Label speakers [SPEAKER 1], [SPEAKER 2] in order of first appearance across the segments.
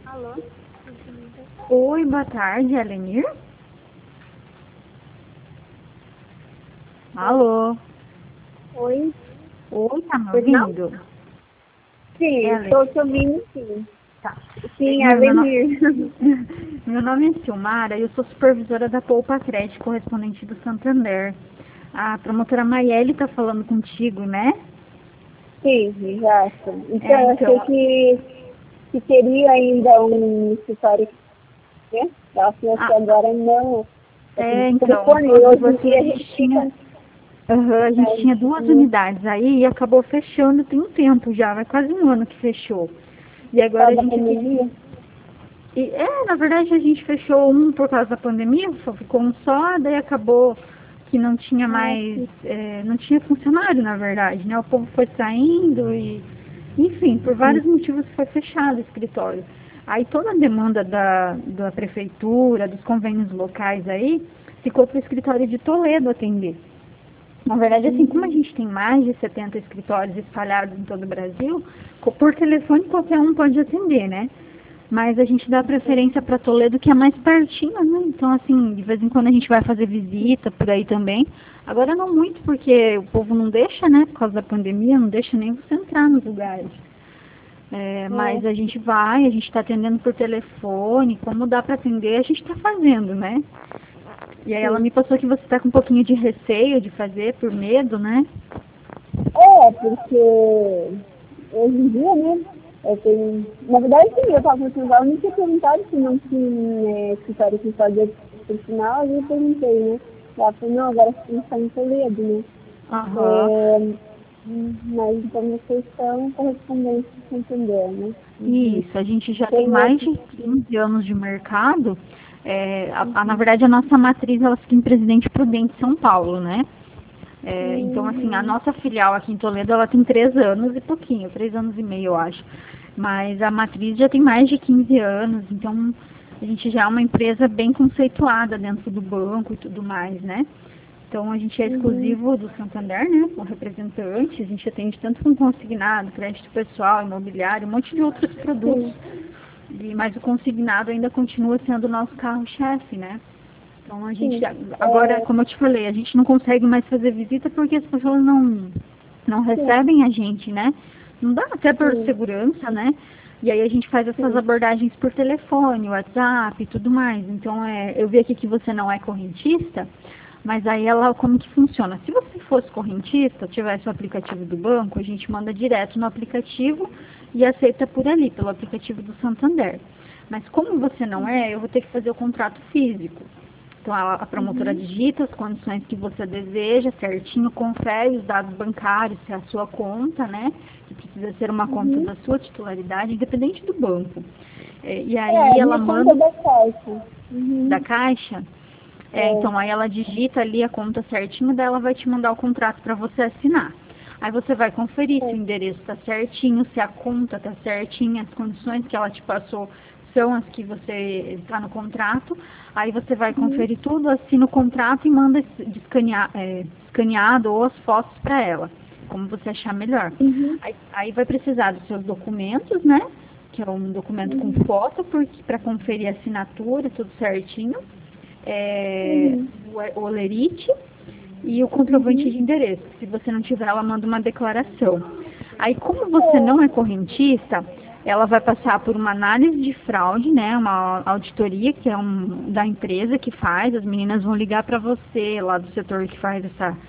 [SPEAKER 1] Alô?
[SPEAKER 2] Oi, boa tarde, Alenir. Alô?
[SPEAKER 1] Oi?
[SPEAKER 2] Oi, tá me
[SPEAKER 1] Pois não?
[SPEAKER 2] ouvindo? É
[SPEAKER 1] Sim,
[SPEAKER 2] Alenir.
[SPEAKER 1] estou te ouvindo, sim.
[SPEAKER 2] Tá.
[SPEAKER 1] Sim,
[SPEAKER 2] Meu, meu, no-
[SPEAKER 1] Avenir.
[SPEAKER 2] Meu nome é Silmara e eu sou supervisora da Poupa Crédito, correspondente do Santander. A promotora Maiele tá falando contigo, né?
[SPEAKER 1] Sim, exato. Então,
[SPEAKER 2] É,
[SPEAKER 1] eu achei
[SPEAKER 2] então.
[SPEAKER 1] que teria ainda um escritório, né? Ela falou que
[SPEAKER 2] a-
[SPEAKER 1] agora não. É tudo
[SPEAKER 2] É,
[SPEAKER 1] por
[SPEAKER 2] então,
[SPEAKER 1] telefone. E hoje
[SPEAKER 2] tipo
[SPEAKER 1] em
[SPEAKER 2] assim,
[SPEAKER 1] dia a gente fica.
[SPEAKER 2] a gente tinha duas unidades aí e acabou fechando tem um tempo já, vai quase um ano que fechou. E
[SPEAKER 1] Por
[SPEAKER 2] agora
[SPEAKER 1] causa
[SPEAKER 2] a
[SPEAKER 1] da
[SPEAKER 2] gente aqui.
[SPEAKER 1] pandemia.
[SPEAKER 2] Na verdade a gente fechou um por causa da pandemia, só ficou um só, daí acabou que não tinha
[SPEAKER 1] Ah,
[SPEAKER 2] mais,
[SPEAKER 1] sim.
[SPEAKER 2] não tinha funcionário na verdade, né? O povo foi saindo e, enfim, por vários motivos foi fechado o escritório. Aí toda a demanda da prefeitura, dos convênios locais aí, ficou para o escritório de Toledo atender. Na verdade, assim, como a gente tem mais de 70 escritórios espalhados em todo o Brasil, por telefone qualquer um pode atender, né? Mas a gente dá preferência para Toledo, que é mais pertinho, né? Então, assim, de vez em quando a gente vai fazer visita por aí também. Agora não muito, porque o povo não deixa, né? Por causa da pandemia, não deixa nem você entrar nos lugares. Mas a gente vai, a gente está atendendo por telefone, como dá para atender, a gente está fazendo, né? E aí ela
[SPEAKER 1] Sim.
[SPEAKER 2] me passou que você está com um pouquinho de receio de fazer, por medo, né?
[SPEAKER 1] Porque hoje em dia, né? Eu tenho. Na verdade, sim, eu estava pensando, eu não tinha perguntado se não tinha escritório que fazia por sinal, aí eu perguntei, né? Ela falou, não, agora você tem que estar em Toledo, né?
[SPEAKER 2] Aham.
[SPEAKER 1] É, mas então vocês são correspondentes de Santander, né? Uhum.
[SPEAKER 2] Isso, a gente já tem
[SPEAKER 1] Tem
[SPEAKER 2] mais
[SPEAKER 1] outros.
[SPEAKER 2] de 15 anos de mercado. Na verdade, a nossa matriz ela fica em Presidente Prudente, São Paulo, né? Então, assim, a
[SPEAKER 1] Uhum.
[SPEAKER 2] nossa filial aqui em Toledo, ela tem 3 anos e pouquinho, 3 anos e meio, eu acho. Mas a matriz já tem mais de 15 anos, então a gente já é uma empresa bem conceituada dentro do banco e tudo mais, né? Então, a gente é
[SPEAKER 1] Uhum.
[SPEAKER 2] exclusivo do Santander, né? O representante, a gente atende tanto com consignado, crédito pessoal, imobiliário, um monte de outros produtos.
[SPEAKER 1] Sim,
[SPEAKER 2] Mas o consignado ainda continua sendo o nosso carro-chefe, né? Então a gente,
[SPEAKER 1] sim.
[SPEAKER 2] agora,
[SPEAKER 1] É,
[SPEAKER 2] como eu te falei, a gente não consegue mais fazer visita porque as pessoas não
[SPEAKER 1] sim,
[SPEAKER 2] recebem a gente, né? Não dá até por
[SPEAKER 1] sim,
[SPEAKER 2] segurança, né? E aí a gente faz essas
[SPEAKER 1] sim.
[SPEAKER 2] abordagens por telefone, WhatsApp e tudo mais. Então eu vi aqui que você não é correntista, mas aí ela como que funciona? Se você fosse correntista, tivesse o aplicativo do banco, a gente manda direto no aplicativo e aceita por ali, pelo aplicativo do Santander. Mas como você não é, eu vou ter que fazer o contrato físico. Então a promotora
[SPEAKER 1] Uhum.
[SPEAKER 2] digita as condições que você deseja, certinho, confere os dados bancários, se é a sua conta, né? Que precisa ser uma conta
[SPEAKER 1] Uhum.
[SPEAKER 2] da sua titularidade, independente do banco. E
[SPEAKER 1] É,
[SPEAKER 2] aí
[SPEAKER 1] a
[SPEAKER 2] ela
[SPEAKER 1] minha conta é
[SPEAKER 2] manda
[SPEAKER 1] da Caixa.
[SPEAKER 2] da
[SPEAKER 1] Uhum.
[SPEAKER 2] caixa.
[SPEAKER 1] É,
[SPEAKER 2] Então aí ela digita ali a conta certinho, daí ela vai te mandar o contrato para você assinar. Aí você vai conferir se o
[SPEAKER 1] é.
[SPEAKER 2] endereço está certinho, se a conta está certinha, as condições que ela te passou são as que você está no contrato. Aí você vai
[SPEAKER 1] Uhum.
[SPEAKER 2] conferir tudo, assina o contrato e manda escaneado ou as fotos para ela, como você achar melhor.
[SPEAKER 1] Uhum.
[SPEAKER 2] Aí vai precisar dos seus documentos, né? Que é um documento com
[SPEAKER 1] Uhum.
[SPEAKER 2] foto, para conferir a assinatura, tudo certinho. É,
[SPEAKER 1] Uhum.
[SPEAKER 2] o olerite e o comprovante
[SPEAKER 1] Uhum.
[SPEAKER 2] de endereço. Se você não tiver, ela manda uma declaração. Aí, como você
[SPEAKER 1] É.
[SPEAKER 2] não é correntista, ela vai passar por uma análise de fraude, né? Uma auditoria que é da empresa que faz. As meninas vão ligar para você lá do setor que faz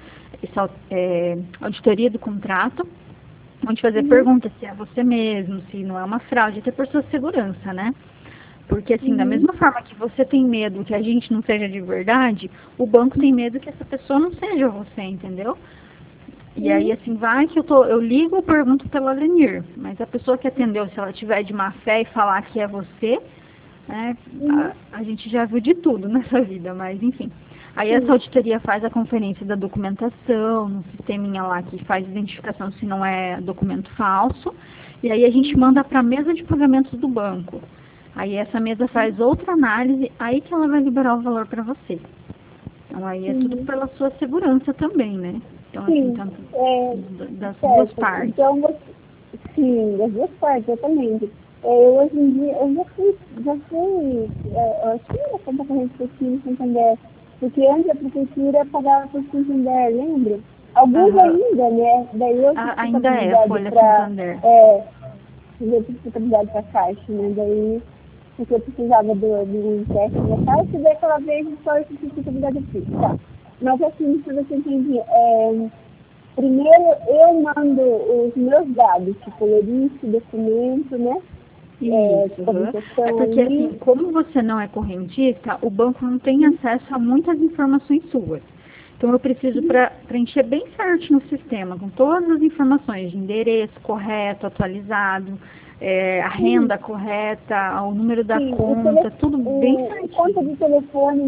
[SPEAKER 2] essa auditoria do contrato. Vão te fazer
[SPEAKER 1] Uhum.
[SPEAKER 2] perguntas se é você mesmo, se não é uma fraude, até por sua segurança, né? Porque, assim, da
[SPEAKER 1] Uhum.
[SPEAKER 2] mesma forma que você tem medo que a gente não seja de verdade, o banco tem medo que essa pessoa não seja você, entendeu? E aí,
[SPEAKER 1] Uhum.
[SPEAKER 2] assim, vai que eu ligo ou pergunto pela Lenir, mas a pessoa que atendeu, se ela tiver de má fé e falar que é você, né,
[SPEAKER 1] Uhum.
[SPEAKER 2] a gente já viu de tudo nessa vida, mas enfim. Aí essa
[SPEAKER 1] Sim.
[SPEAKER 2] auditoria faz a conferência da documentação, no sisteminha lá que faz identificação se não é documento falso, e aí a gente manda para a mesa de pagamentos do banco. Aí essa mesa faz outra análise, aí que ela vai liberar o valor para você. Então aí é tudo
[SPEAKER 1] Uhum.
[SPEAKER 2] pela sua segurança também, né? Então assim,
[SPEAKER 1] Sim.
[SPEAKER 2] tanto
[SPEAKER 1] É,
[SPEAKER 2] das duas
[SPEAKER 1] certo.
[SPEAKER 2] partes.
[SPEAKER 1] Então, você, sim, das duas partes, exatamente. Eu hoje em dia, eu já fui, eu acho que era conta corrente que eu tinha no Santander, porque antes a prefeitura pagava por Santander, lembra? Alguns
[SPEAKER 2] Aham.
[SPEAKER 1] ainda, né? Daí eu tive
[SPEAKER 2] Ainda é
[SPEAKER 1] responsabilidade
[SPEAKER 2] Folha
[SPEAKER 1] para,
[SPEAKER 2] Santander.
[SPEAKER 1] eu tive responsabilidade para a Caixa, né? Daí, porque eu precisava do empréstimo da Caixa, e daquela vez só eu tive responsabilidade aqui, tá? Mas assim, se você entender, primeiro eu mando os meus dados, tipo, lerite, documento, né?
[SPEAKER 2] Isso,
[SPEAKER 1] Tipo,
[SPEAKER 2] aham. É
[SPEAKER 1] habitação
[SPEAKER 2] porque, assim,
[SPEAKER 1] ali.
[SPEAKER 2] como você não é correntista, o banco não tem acesso a muitas informações suas. Então, eu preciso preencher bem certinho no sistema, com todas as informações de endereço correto, atualizado, a
[SPEAKER 1] Sim,
[SPEAKER 2] renda correta, o número da
[SPEAKER 1] sim.
[SPEAKER 2] conta, tudo bem
[SPEAKER 1] Conta
[SPEAKER 2] certinho.
[SPEAKER 1] de telefone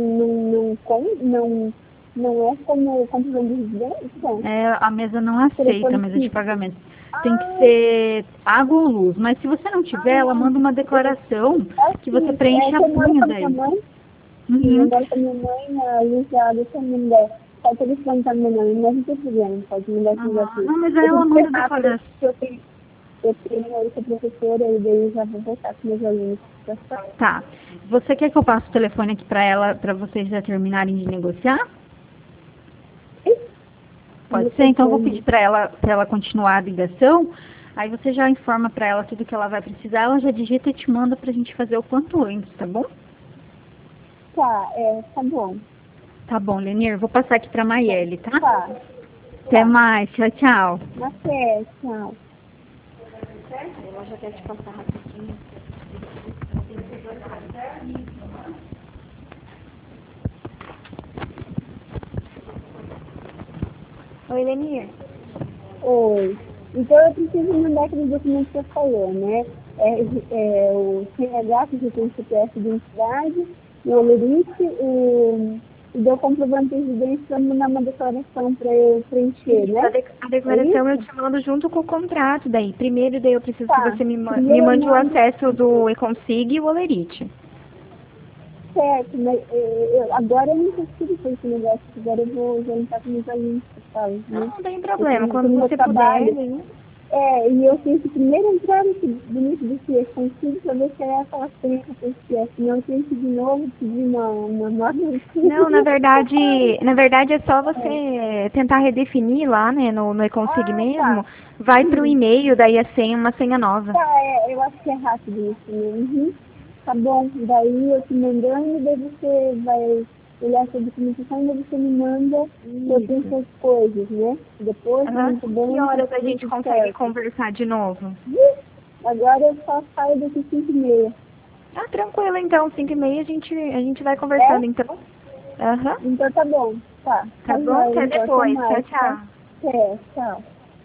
[SPEAKER 1] não é como comprovante de residência?
[SPEAKER 2] A mesa não aceita
[SPEAKER 1] Telefone
[SPEAKER 2] mesa de
[SPEAKER 1] fixo.
[SPEAKER 2] pagamento. Tem que
[SPEAKER 1] Ah,
[SPEAKER 2] ser água ou luz. Mas se você não tiver, ela
[SPEAKER 1] ah,
[SPEAKER 2] manda uma declaração que você
[SPEAKER 1] assim,
[SPEAKER 2] preenche
[SPEAKER 1] que eu moro
[SPEAKER 2] assim
[SPEAKER 1] com a minha
[SPEAKER 2] daí.
[SPEAKER 1] mãe, sim, eu
[SPEAKER 2] Uhum.
[SPEAKER 1] moro com a minha mãe, a luz da água, se eu não me der. Só o telefone tá meu nome, mas não tem problema, pode mandar esse
[SPEAKER 2] Aham.
[SPEAKER 1] negócio.
[SPEAKER 2] Não, mas aí
[SPEAKER 1] Eu tenho
[SPEAKER 2] ela
[SPEAKER 1] que ser
[SPEAKER 2] manda
[SPEAKER 1] rápido,
[SPEAKER 2] declaração.
[SPEAKER 1] porque eu sou professora e daí eu já vou voltar com meus alunos.
[SPEAKER 2] Tá. Você quer que eu passe o telefone aqui pra ela, pra vocês já terminarem de negociar? Pode ser?
[SPEAKER 1] Você
[SPEAKER 2] Então eu vou pedir
[SPEAKER 1] pode.
[SPEAKER 2] pra ela continuar a ligação. Aí você já informa pra ela tudo que ela vai precisar, ela já digita e te manda pra gente fazer o quanto antes, tá bom?
[SPEAKER 1] Tá, tá bom.
[SPEAKER 2] Tá bom, Lenir, vou passar aqui pra Maiele, tá?
[SPEAKER 1] Tá,
[SPEAKER 2] Até
[SPEAKER 1] tá.
[SPEAKER 2] mais, tchau, tchau.
[SPEAKER 1] Até, tchau.
[SPEAKER 2] Ela já quer te passar rapidinho. Oi, Lenir.
[SPEAKER 1] Oi. Então eu preciso mandar aqueles documentos que você falou, né? O CNH, que já tem o CPF de identidade, o olerite, e deu comprovante de residência para mandar uma declaração para eu preencher,
[SPEAKER 2] Isso,
[SPEAKER 1] né?
[SPEAKER 2] a
[SPEAKER 1] É
[SPEAKER 2] declaração eu
[SPEAKER 1] isso?
[SPEAKER 2] te mando junto com o contrato daí. Primeiro daí eu preciso que
[SPEAKER 1] Tá.
[SPEAKER 2] você me
[SPEAKER 1] Primeiro eu
[SPEAKER 2] mande o
[SPEAKER 1] mando
[SPEAKER 2] acesso do Econsig e o Olerite.
[SPEAKER 1] certo, mas agora eu não consigo fazer esse negócio, agora eu vou já entrar com meus alunos, sabe,
[SPEAKER 2] Não,
[SPEAKER 1] né?
[SPEAKER 2] não tem
[SPEAKER 1] Eu
[SPEAKER 2] problema.
[SPEAKER 1] tenho
[SPEAKER 2] Quando
[SPEAKER 1] meu
[SPEAKER 2] você puder,
[SPEAKER 1] trabalho.
[SPEAKER 2] daí.
[SPEAKER 1] E eu tenho que primeiro entrar nesse bonito do que consigo para ver se é aquela senha que eu esqueço. Senão eu tenho que de novo pedir uma nova
[SPEAKER 2] Não, na verdade é só
[SPEAKER 1] é.
[SPEAKER 2] você tentar redefinir lá, né, no Econsig
[SPEAKER 1] Ah,
[SPEAKER 2] mesmo.
[SPEAKER 1] tá.
[SPEAKER 2] Vai pro e-mail, daí a senha, uma senha nova.
[SPEAKER 1] Tá, eu acho que é rápido isso, né? Tá bom, daí eu te mandando, daí você vai olhar essa documentação e daí você me manda eu tenho
[SPEAKER 2] Isso.
[SPEAKER 1] essas coisas, né? Depois,
[SPEAKER 2] Aham.
[SPEAKER 1] muito
[SPEAKER 2] Que
[SPEAKER 1] bom, tá
[SPEAKER 2] horas a gente
[SPEAKER 1] tudo
[SPEAKER 2] consegue
[SPEAKER 1] certo.
[SPEAKER 2] conversar de novo?
[SPEAKER 1] Agora eu só saio daqui 5h30.
[SPEAKER 2] Ah, tranquilo então, 5h30 a gente vai
[SPEAKER 1] É?
[SPEAKER 2] conversando então. Aham.
[SPEAKER 1] Então tá bom. Tá
[SPEAKER 2] Tá bom?
[SPEAKER 1] joia,
[SPEAKER 2] Até
[SPEAKER 1] então até
[SPEAKER 2] depois. Tchau,
[SPEAKER 1] mais, tá?
[SPEAKER 2] tchau.
[SPEAKER 1] Até, tchau.